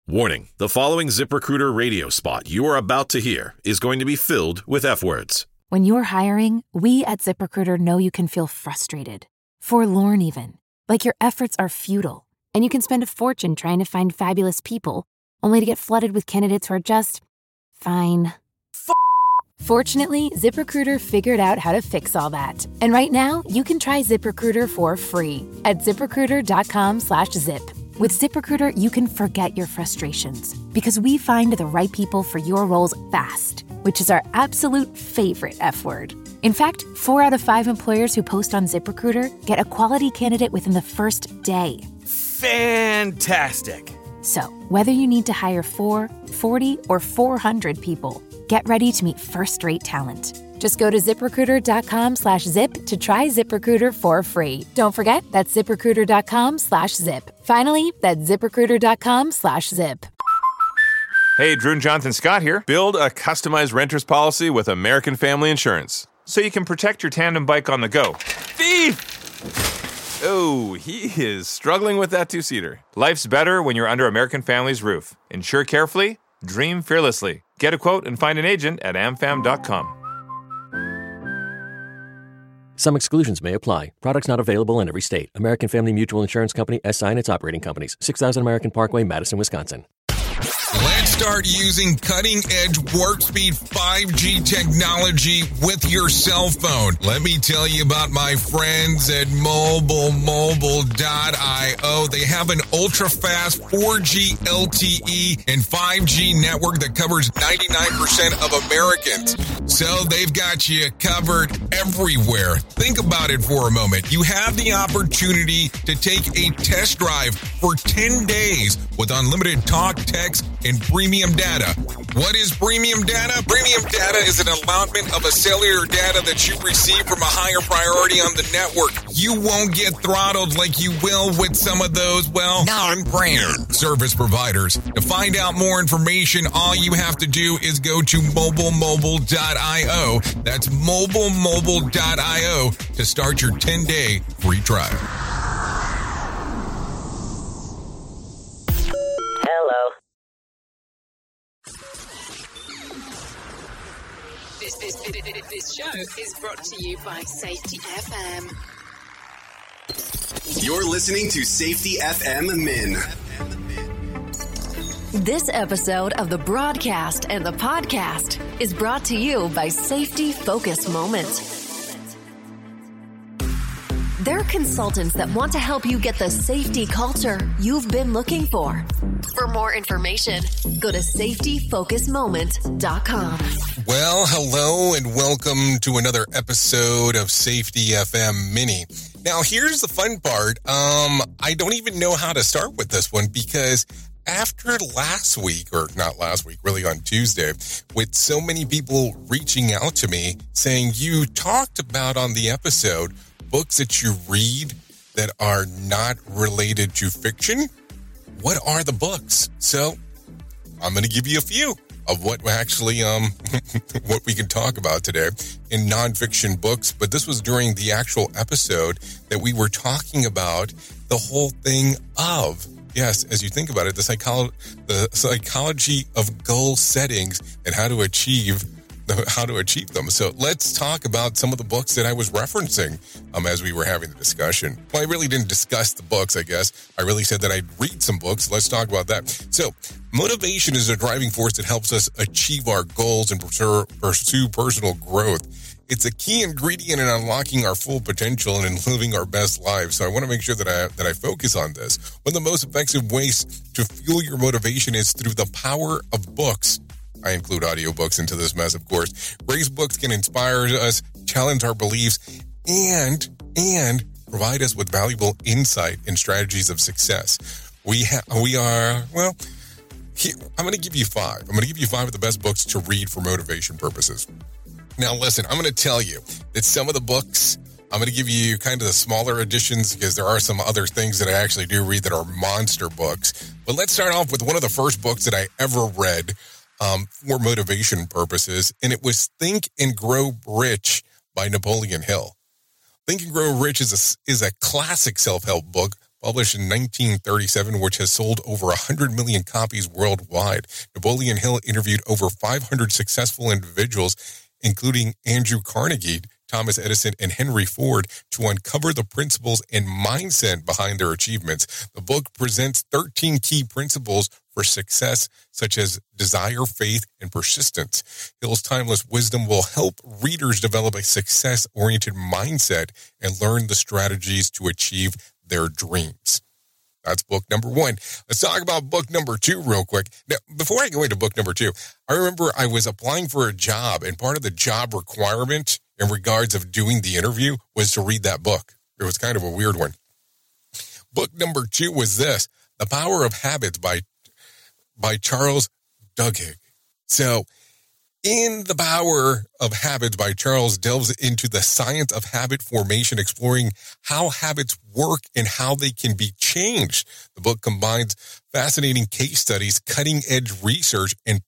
Warning, the following ZipRecruiter radio spot you are about to hear is going to be filled with F-words. When you're hiring, we at ZipRecruiter know you can feel frustrated, forlorn even, like your efforts are futile, and you can spend a fortune trying to find fabulous people, only to get flooded with candidates who are just fine. Fortunately, ZipRecruiter figured out how to fix all that. And right now, you can try ZipRecruiter for free at ZipRecruiter.com/zip. With ZipRecruiter, you can forget your frustrations because we find the right people for your roles fast, which is our absolute favorite F word. In fact, 4 out of 5 employers who post on ZipRecruiter get a quality candidate within the first day. Fantastic. So, whether you need to hire 4, 40, or 400 people, get ready to meet first-rate talent. Just go to ZipRecruiter.com/zip to try ZipRecruiter for free. Don't forget, that's ZipRecruiter.com/zip. Finally, that's ZipRecruiter.com/zip. Hey, Drew and Jonathan Scott here. Build a customized renter's policy with American Family Insurance so you can protect your tandem bike on the go. Thief! Oh, he is struggling with that two-seater. Life's better when you're under American Family's roof. Insure carefully, dream fearlessly. Get a quote and find an agent at amfam.com. Some exclusions may apply. Products not available in every state. American Family Mutual Insurance Company, SI and its operating companies. 6000 American Parkway, Madison, Wisconsin. Let's start using cutting-edge warp speed 5G technology with your cell phone. Let me tell you about my friends at mobilemobile.io. They have an ultra-fast 4G LTE and 5G network that covers 99% of Americans. So they've got you covered everywhere. Think about it for a moment. You have the opportunity to take a test drive for 10 days with unlimited talk, text, and premium data. What is premium data? Premium data is an allotment of a cellular data that you receive from a higher priority on the network. You won't get throttled like you will with some of those, non-brand service providers. To find out more information, all you have to do is go to mobilemobile.io. That's mobilemobile.io to start your 10-day free trial. This show is brought to you by Safety FM. You're listening to Safety FM Min. This episode of the broadcast and the podcast is brought to you by Safety Focus Moments. They're consultants that want to help you get the safety culture you've been looking for. For more information, go to safetyfocusmoment.com. Well, hello and welcome to another episode of Safety FM Mini. Now, here's the fun part. I don't even know how to start with this one because after last week, or not last week, really on Tuesday, with so many people reaching out to me saying you talked about on the episode books that you read that are not related to fiction. What are the books? So I'm going to give you a few of what actually, what we can talk about today in nonfiction books. But this was during the actual episode that we were talking about the whole thing of, yes, as you think about it, the psychology of goal settings and how to achieve them. So let's talk about some of the books that I was referencing as we were having the discussion. Well, I really didn't discuss the books, I guess. I really said that I'd read some books. Let's talk about that. So motivation is a driving force that helps us achieve our goals and pursue personal growth. It's a key ingredient in unlocking our full potential and in living our best lives. So I want to make sure that I focus on this. One of the most effective ways to fuel your motivation is through the power of books. I include audiobooks into this mess, of course. Grace books can inspire us, challenge our beliefs, and provide us with valuable insight and strategies of success. I'm going to give you 5. I'm going to give you 5 of the best books to read for motivation purposes. Now, listen, I'm going to tell you that some of the books, I'm going to give you kind of the smaller editions because there are some other things that I actually do read that are monster books. But let's start off with one of the first books that I ever read for motivation purposes, and it was Think and Grow Rich by Napoleon Hill. Think and Grow Rich is a classic self-help book published in 1937, which has sold over 100 million copies worldwide. Napoleon Hill interviewed over 500 successful individuals, including Andrew Carnegie, Thomas Edison, and Henry Ford, to uncover the principles and mindset behind their achievements. The book presents 13 key principles for success, such as desire, faith, and persistence. Hill's timeless wisdom will help readers develop a success-oriented mindset and learn the strategies to achieve their dreams. That's book number 1. Let's talk about book number 2 real quick. Now, before I go into book number 2, I remember I was applying for a job, and part of the job requirement in regards of doing the interview was to read that book. It was kind of a weird one. Book number 2 was this, The Power of Habits by Charles Duhigg. So, in The Power of Habits by Charles delves into the science of habit formation, exploring how habits work and how they can be changed. The book combines fascinating case studies, cutting-edge research, and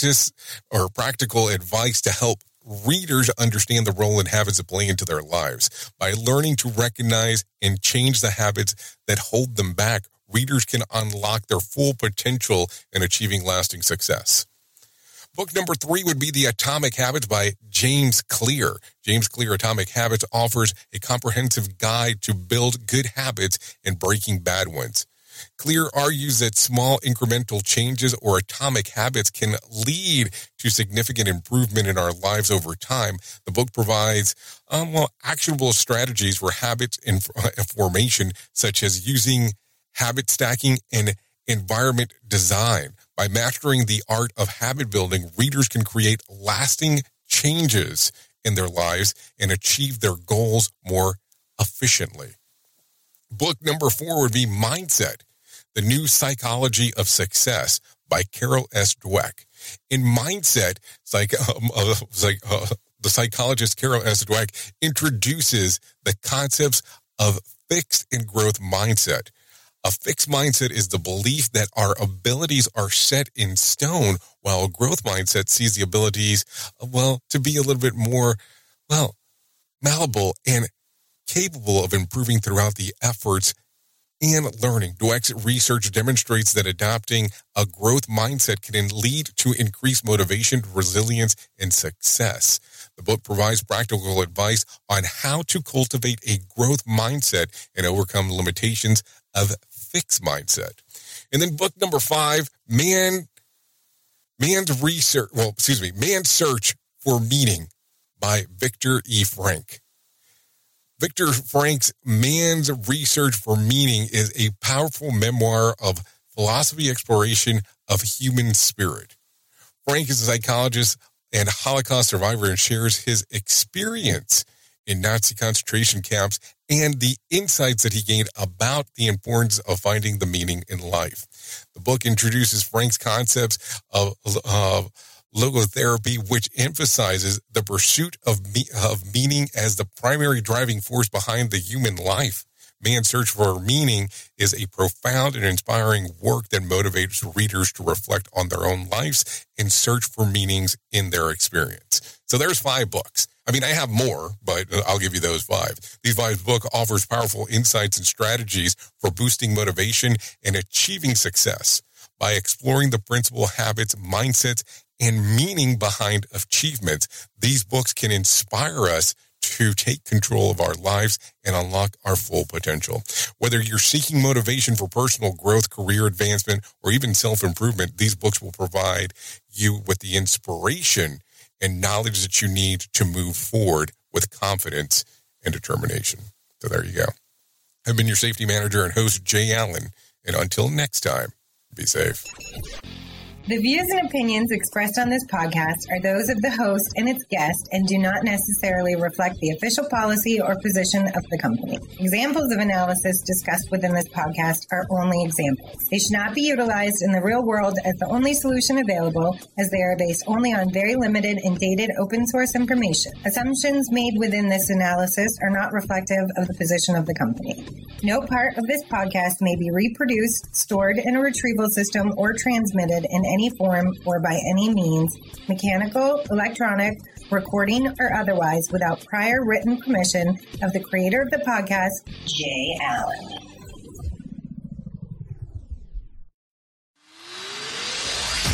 practical advice to help readers understand the role and habits that play into their lives. By learning to recognize and change the habits that hold them back, readers can unlock their full potential in achieving lasting success. Book number 3 would be The Atomic Habits by James Clear. James Clear, Atomic Habits, offers a comprehensive guide to build good habits and breaking bad ones. Clear argues that small incremental changes or atomic habits can lead to significant improvement in our lives over time. The book provides actionable strategies for habits and formation, such as using habit stacking and environment design. By mastering the art of habit building, readers can create lasting changes in their lives and achieve their goals more efficiently. Book number 4 would be Mindset, The New Psychology of Success by Carol S. Dweck. In Mindset, the psychologist Carol S. Dweck introduces the concepts of fixed and growth mindset. A fixed mindset is the belief that our abilities are set in stone, while a growth mindset sees the abilities, to be a little bit more, malleable and capable of improving throughout the efforts and learning. Dweck's research demonstrates that adopting a growth mindset can lead to increased motivation, resilience, and success. The book provides practical advice on how to cultivate a growth mindset and overcome limitations of fixed mindset. And then book number 5, Man's Search for Meaning by Viktor E. Frankl. Viktor Frankl's Man's Research for Meaning is a powerful memoir of philosophy exploration of human spirit. Frank is a psychologist and Holocaust survivor and shares his experience in Nazi concentration camps and the insights that he gained about the importance of finding the meaning in life. The book introduces Frank's concepts of logotherapy, which emphasizes the pursuit of meaning as the primary driving force behind the human life. Man's Search for Meaning is a profound and inspiring work that motivates readers to reflect on their own lives and search for meanings in their experience. So there's 5 books. I mean, I have more, but I'll give you those 5. These 5 books offers powerful insights and strategies for boosting motivation and achieving success. By exploring the principal habits, mindsets, and meaning behind achievements, these books can inspire us to take control of our lives and unlock our full potential. Whether you're seeking motivation for personal growth, career advancement, or even self-improvement, these books will provide you with the inspiration and knowledge that you need to move forward with confidence and determination. So there you go. I've been your safety manager and host, Jay Allen, and until next time, be safe. The views and opinions expressed on this podcast are those of the host and its guest and do not necessarily reflect the official policy or position of the company. Examples of analysis discussed within this podcast are only examples. They should not be utilized in the real world as the only solution available, as they are based only on very limited and dated open source information. Assumptions made within this analysis are not reflective of the position of the company. No part of this podcast may be reproduced, stored in a retrieval system, or transmitted in any form or by any means, mechanical, electronic, recording, or otherwise, without prior written permission of the creator of the podcast, Jay Allen.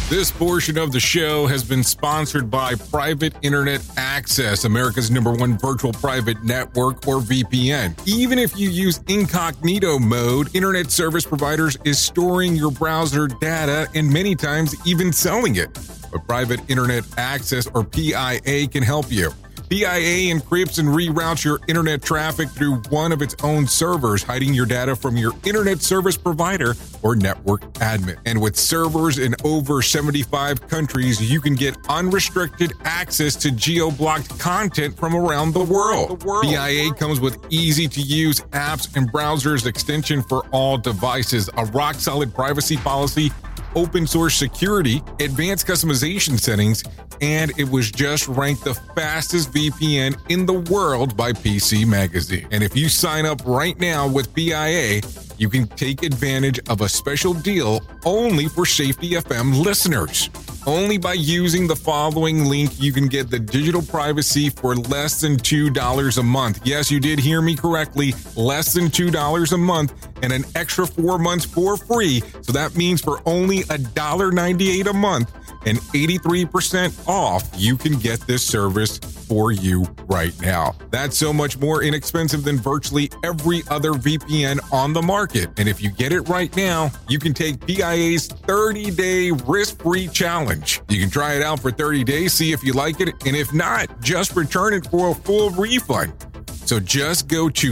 This portion of the show has been sponsored by Private Internet Access, America's #1 virtual private network, or VPN. Even if you use incognito mode, internet service providers is storing your browser data and many times even selling it. But Private Internet Access, or PIA, can help you. PIA encrypts and reroutes your internet traffic through one of its own servers, hiding your data from your internet service provider or network admin. And with servers in over 75 countries, you can get unrestricted access to geo-blocked content from around the world. PIA comes with easy-to-use apps and browsers extension for all devices, a rock-solid privacy policy, open source security, advanced customization settings, and it was just ranked the fastest VPN in the world by PC Magazine. And if you sign up right now with PIA, you can take advantage of a special deal only for Safety FM listeners. Only by using the following link, you can get the digital privacy for less than $2 a month. Yes, you did hear me correctly, less than $2 a month, and an extra 4 months for free. So that means for only $1.98 a month and 83% off, you can get this service for you right now. That's so much more inexpensive than virtually every other VPN on the market. And if you get it right now, you can take PIA's 30-day risk-free challenge. You can try it out for 30 days, see if you like it, and if not, just return it for a full refund. So just go to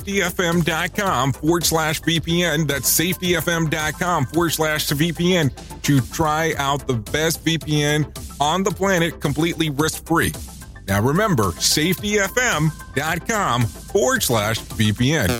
safetyfm.com/VPN. That's safetyfm.com/VPN to try out the best VPN on the planet completely risk-free. Now remember, safetyfm.com/VPN.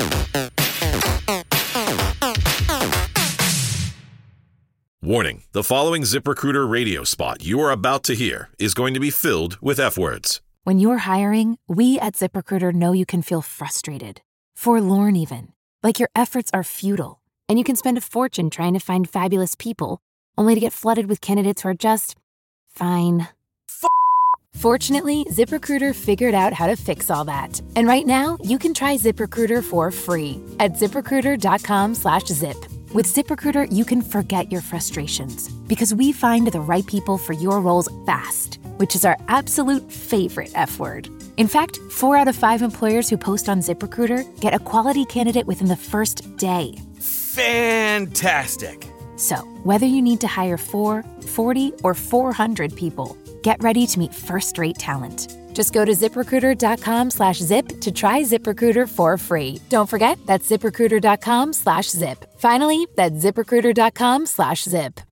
Warning, the following ZipRecruiter radio spot you are about to hear is going to be filled with F-words. When you're hiring, we at ZipRecruiter know you can feel frustrated, forlorn even, like your efforts are futile, and you can spend a fortune trying to find fabulous people, only to get flooded with candidates who are just fine. Fortunately, ZipRecruiter figured out how to fix all that. And right now, you can try ZipRecruiter for free at ZipRecruiter.com/zip. With ZipRecruiter, you can forget your frustrations because we find the right people for your roles fast, which is our absolute favorite F word. In fact, 4 out of 5 employers who post on ZipRecruiter get a quality candidate within the first day. Fantastic. So, whether you need to hire 4, 40, or 400 people, get ready to meet first-rate talent. Just go to ZipRecruiter.com/zip to try ZipRecruiter for free. Don't forget, that's ZipRecruiter.com/zip. Finally, that's ZipRecruiter.com/zip.